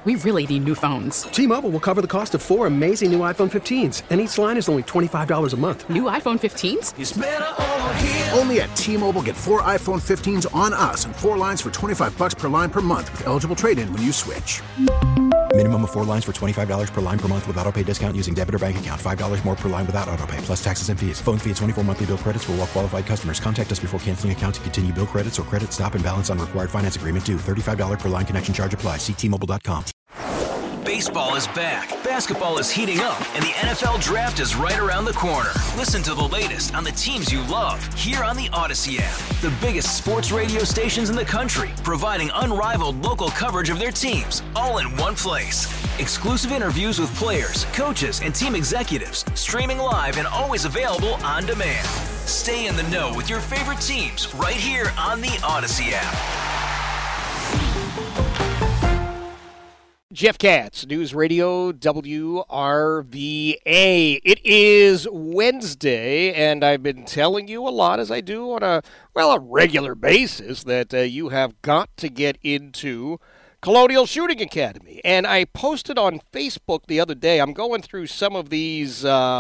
We really need new phones. T-Mobile will cover the cost of 4 amazing new iPhone 15s, and each line is only $25 a month. New iPhone 15s? It's better over here. Only at T-Mobile, get 4 iPhone 15s on us and 4 lines for $25 per line per month with eligible trade-in when you switch. Minimum of 4 lines for $25 per line per month with autopay discount using debit or bank account. $5 more per line without autopay, plus taxes and fees. Phone fee at 24 monthly bill credits for well-qualified customers. Contact us before canceling account to continue bill credits or credit stop and balance on required finance agreement due. $35 per line connection charge applies. See T-Mobile.com. Baseball is back, basketball is heating up, and the NFL Draft is right around the corner. Listen to the latest on the teams you love here on the Odyssey app. The biggest sports radio stations in the country, providing unrivaled local coverage of their teams, all in one place. Exclusive interviews with players, coaches, and team executives, streaming live and always available on demand. Stay in the know with your favorite teams right here on the Odyssey app. Jeff Katz, News Radio WRVA. It is Wednesday, and I've been telling you a lot, as I do on a regular basis, that you have got to get into Colonial Shooting Academy. And I posted on Facebook the other day, I'm going through some of these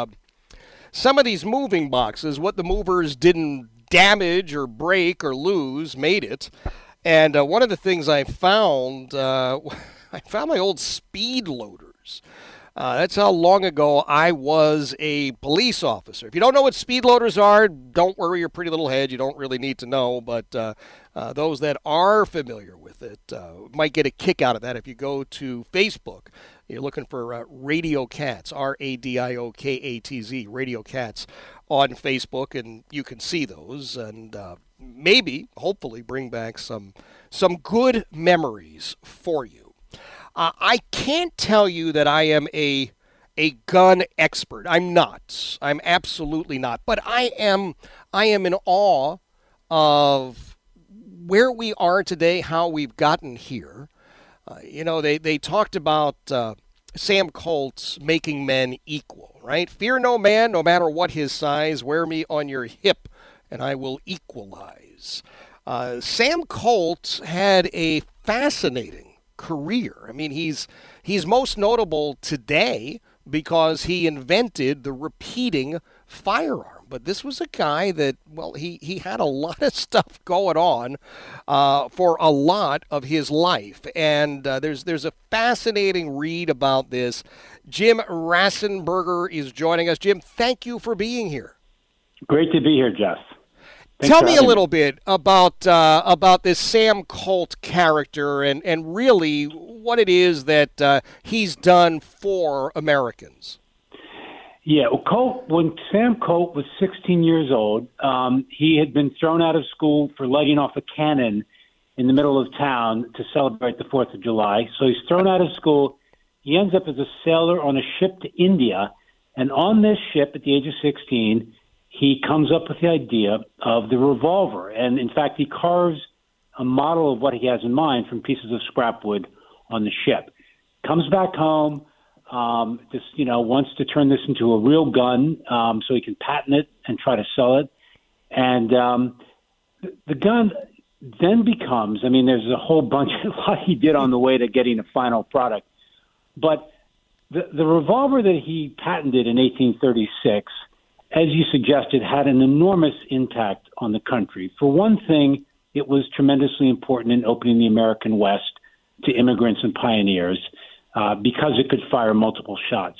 moving boxes, what the movers didn't damage or break or lose, made it. And one of the things I found... I found my old speed loaders. That's how long ago I was a police officer. If you don't know what speed loaders are, don't worry your pretty little head. You don't really need to know. But those that are familiar with it might get a kick out of that. If you go to Facebook, you're looking for Radio Katz, RADIOKATZ, Radio Katz on Facebook, and you can see those. And maybe, hopefully, bring back some good memories for you. I can't tell you that I am a gun expert. I'm not. I'm absolutely not. But I am in awe of where we are today, how we've gotten here. They talked about Sam Colt making men equal, right? Fear no man, no matter what his size. Wear me on your hip, and I will equalize. Sam Colt had a fascinating career. I mean, he's most notable today because he invented the repeating firearm. But this was a guy that, he had a lot of stuff going on for a lot of his life. And there's a fascinating read about this. Jim Rassenberger is joining us. Jim, thank you for being here. Great to be here, Jeff. Tell me a little bit about this Sam Colt character and really what it is that he's done for Americans. Yeah, when Sam Colt was 16 years old, he had been thrown out of school for lighting off a cannon in the middle of town to celebrate the 4th of July. So he's thrown out of school. He ends up as a sailor on a ship to India. And on this ship, at the age of 16, he comes up with the idea of the revolver. And, in fact, he carves a model of what he has in mind from pieces of scrap wood on the ship. Comes back home, wants to turn this into a real gun so he can patent it and try to sell it. And the gun then becomes, there's a whole bunch of what he did on the way to getting a final product. But the revolver that he patented in 1836, as you suggested, had an enormous impact on the country. For one thing, it was tremendously important in opening the American West to immigrants and pioneers because it could fire multiple shots.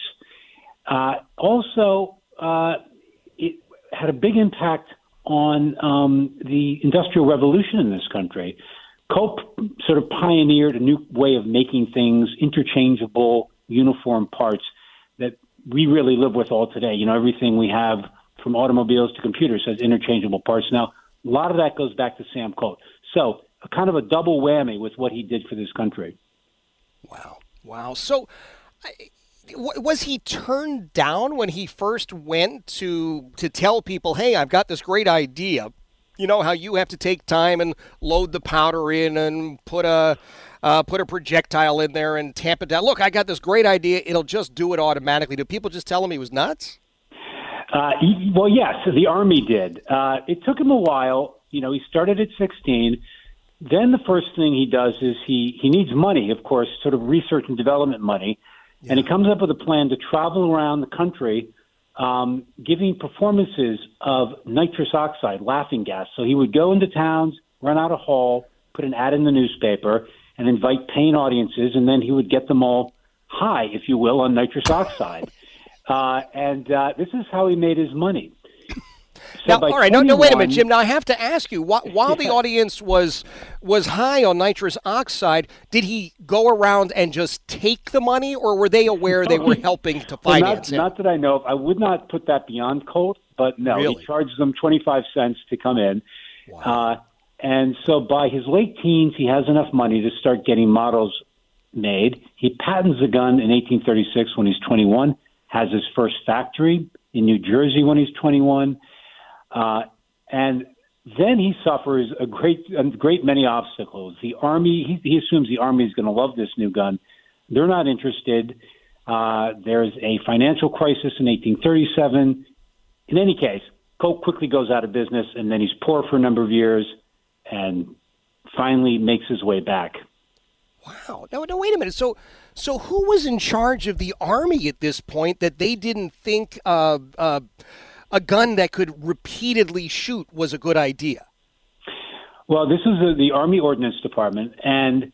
Also, it had a big impact on the Industrial Revolution in this country. Colt sort of pioneered a new way of making things, interchangeable, uniform parts that we really live with all today. Everything we have from automobiles to computers has interchangeable parts. Now, a lot of that goes back to Sam Colt. So kind of a double whammy with what he did for this country. Wow. So was he turned down when he first went to tell people, hey, I've got this great idea? You know how you have to take time and load the powder in and put a projectile in there and tamp it down. Look, I got this great idea. It'll just do it automatically. Do people just tell him he was nuts? Well, yes, the Army did. It took him a while. He started at 16. then the first thing he does is he needs money, of course, sort of research and development money, and he comes up with a plan to travel around the country giving performances of nitrous oxide, laughing gas. So he would go into towns, rent out a hall, put an ad in the newspaper, and invite paying audiences, and then he would get them all high, if you will, on nitrous oxide. And this is how he made his money. Now, all right, no, wait a minute, Jim. Now, I have to ask you, while the audience was high on nitrous oxide, did he go around and just take the money, or were they aware they were helping to finance it? Not that I know of. I would not put that beyond Colt, but no, Really? He charges them 25 cents to come in. Wow. And so by his late teens, he has enough money to start getting models made. He patents the gun in 1836 when he's 21, has his first factory in New Jersey when he's 21. And then he suffers a great many obstacles. The Army, he assumes the Army is going to love this new gun. They're not interested. There's a financial crisis in 1837. In any case, Colt quickly goes out of business, and then he's poor for a number of years and finally makes his way back. Wow. No, wait a minute. So who was in charge of the Army at this point that they didn't think a gun that could repeatedly shoot was a good idea? Well, this is the Army Ordnance Department, and,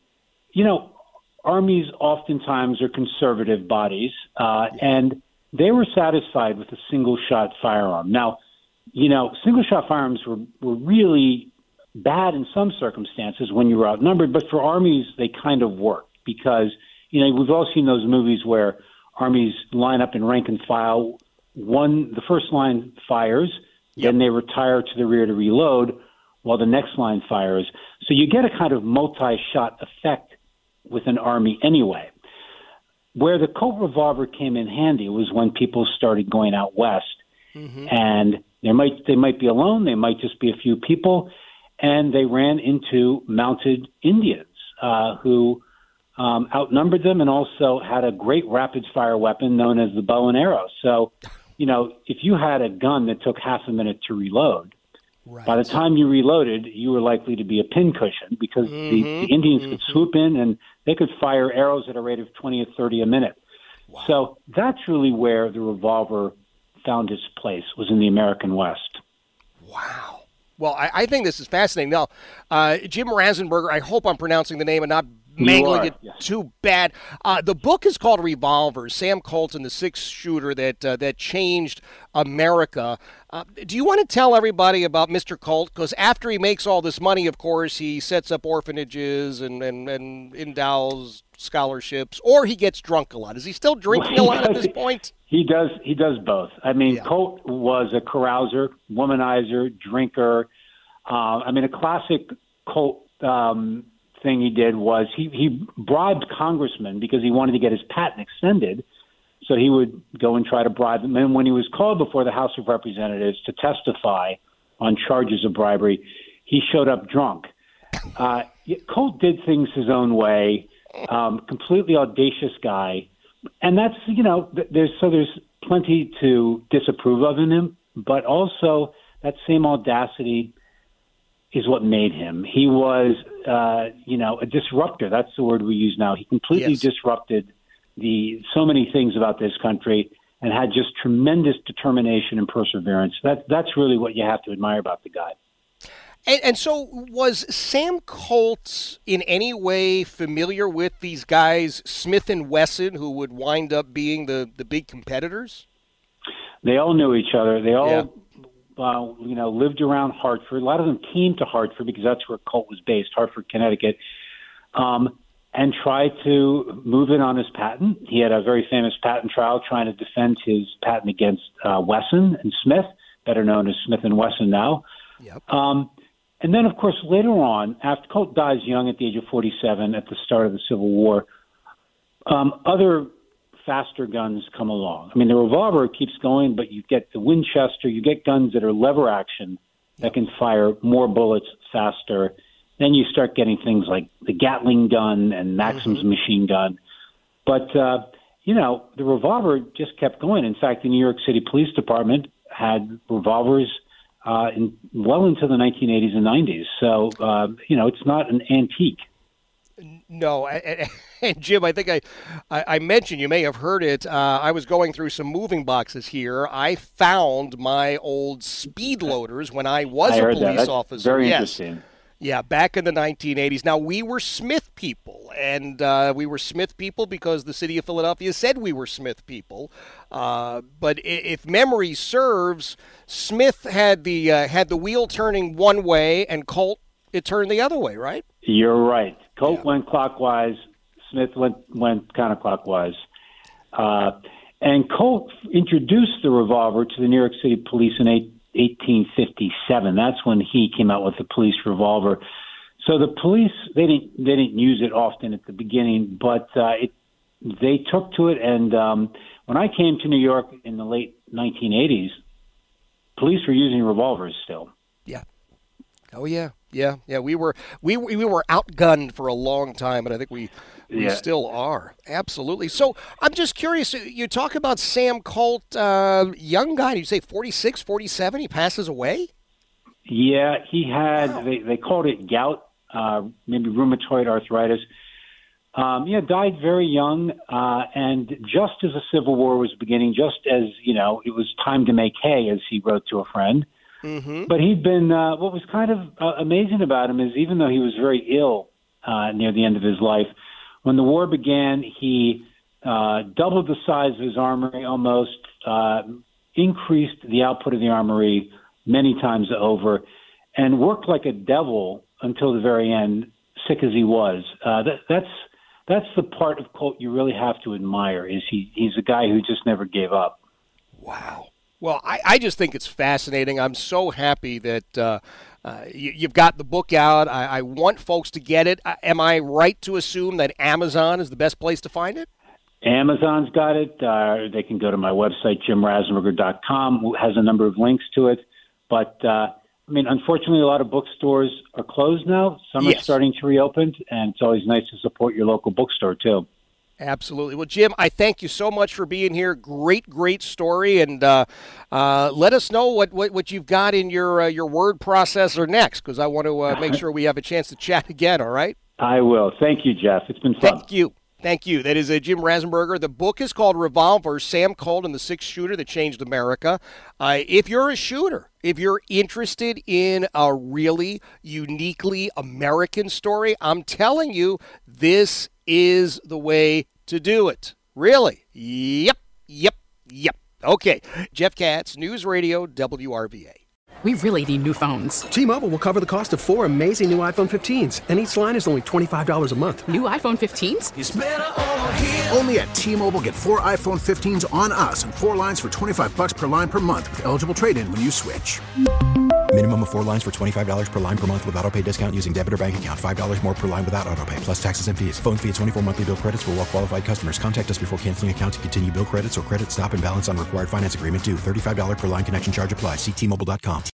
armies oftentimes are conservative bodies, and they were satisfied with a single-shot firearm. Now, single-shot firearms were really bad in some circumstances when you were outnumbered, but for armies, they kind of worked because, we've all seen those movies where armies line up in rank and file. The first line fires, then they retire to the rear to reload while the next line fires. So you get a kind of multi-shot effect with an army anyway. Where the Colt revolver came in handy was when people started going out west. Mm-hmm. And they might be alone, they might just be a few people, and they ran into mounted Indians who outnumbered them and also had a great rapid-fire weapon known as the bow and arrow. So, if you had a gun that took half a minute to reload, right, by the time you reloaded, you were likely to be a pincushion because the Indians could swoop in and they could fire arrows at a rate of 20 or 30 a minute. Wow. So that's really where the revolver found its place, was in the American West. Wow. Well, I think this is fascinating. Now, Jim Rasenberger, I hope I'm pronouncing the name and not mangling it too bad. The book is called Revolvers, Sam Colt and the six-shooter that changed America. Do you want to tell everybody about Mr. Colt? Because after he makes all this money, of course, he sets up orphanages and endows scholarships, or he gets drunk a lot. Is he still drinking a lot at this point? He does both. I mean, Colt was a carouser, womanizer, drinker. A classic Colt thing he did was he bribed congressmen because he wanted to get his patent extended. So he would go and try to bribe them. And when he was called before the House of Representatives to testify on charges of bribery, he showed up drunk. Colt did things his own way, completely audacious guy. And that's, there's plenty to disapprove of in him, but also that same audacity is what made him. He was, a disruptor. That's the word we use now. He completely disrupted so many things about this country and had just tremendous determination and perseverance. That's really what you have to admire about the guy. And so was Sam Colt in any way familiar with these guys, Smith and Wesson, who would wind up being the big competitors? They all knew each other. They all, lived around Hartford. A lot of them came to Hartford because that's where Colt was based, Hartford, Connecticut, and tried to move in on his patent. He had a very famous patent trial trying to defend his patent against Wesson and Smith, better known as Smith and Wesson now. Yep. And then, of course, later on, after Colt dies young at the age of 47 at the start of the Civil War, other faster guns come along. I mean, the revolver keeps going, but you get the Winchester, you get guns that are lever action that can fire more bullets faster. Then you start getting things like the Gatling gun and Maxim's machine gun. But, the revolver just kept going. In fact, the New York City Police Department had revolvers well into the 1980s and 90s. So, it's not an antique. No, and Jim, I think I mentioned, you may have heard it, I was going through some moving boxes here. I found my old speed loaders when I was a police officer. Very interesting. Yeah, back in the 1980s. Now, we were Smith people, and we were Smith people because the city of Philadelphia said we were Smith people. But if memory serves, Smith had the wheel turning one way, and Colt, it turned the other way, right? You're right. Colt went clockwise. Smith went counterclockwise. And Colt introduced the revolver to the New York City Police in 1857. That's when he came out with the police revolver. So the police, they didn't use it often at the beginning, but they took to it. And when I came to New York in the late 1980s, police were using revolvers still. Yeah. Oh yeah. We were outgunned for a long time, and I think we still are. Absolutely. So I'm just curious. You talk about Sam Colt, young guy. You say 46, 47. He passes away. Yeah, he had. They called it gout, maybe rheumatoid arthritis. Died very young, and just as the Civil War was beginning, just as it was time to make hay, as he wrote to a friend. Mm-hmm. But he'd been, what was kind of amazing about him is even though he was very ill near the end of his life, when the war began, he doubled the size of his armory, almost increased the output of the armory many times over, and worked like a devil until the very end, sick as he was. That's the part of Colt you really have to admire, is he's a guy who just never gave up. Wow. Well, I just think it's fascinating. I'm so happy that you've got the book out. I want folks to get it. Am I right to assume that Amazon is the best place to find it? Amazon's got it. They can go to my website, jimrasburger.com, has a number of links to it. But, unfortunately, a lot of bookstores are closed now. Some are starting to reopen, and it's always nice to support your local bookstore, too. Absolutely. Well, Jim, I thank you so much for being here. Great story. And let us know what you've got in your word processor next, because I want to make sure we have a chance to chat again, all right? I will. Thank you, Jeff. It's been fun. Thank you. That is Jim Rasenberger. The book is called Revolver, Sam Colt and the Six Shooter That Changed America. If you're a shooter, if you're interested in a really uniquely American story, I'm telling you, this is the way to do it. Really? Yep. Okay. Jeff Katz, News Radio, WRVA. We really need new phones. T-Mobile will cover the cost of 4 amazing new iPhone 15s, and each line is only $25 a month. New iPhone 15s? It's better over here. Only at T-Mobile, get 4 iPhone 15s on us and 4 lines for $25 per line per month with eligible trade-in when you switch. Minimum of 4 lines for $25 per line per month with autopay discount using debit or bank account. $5 more per line without autopay, plus taxes and fees. Phone fee at 24 monthly bill credits for well-qualified customers. Contact us before canceling account to continue bill credits or credit stop and balance on required finance agreement due. $35 per line connection charge applies. See T-Mobile.com.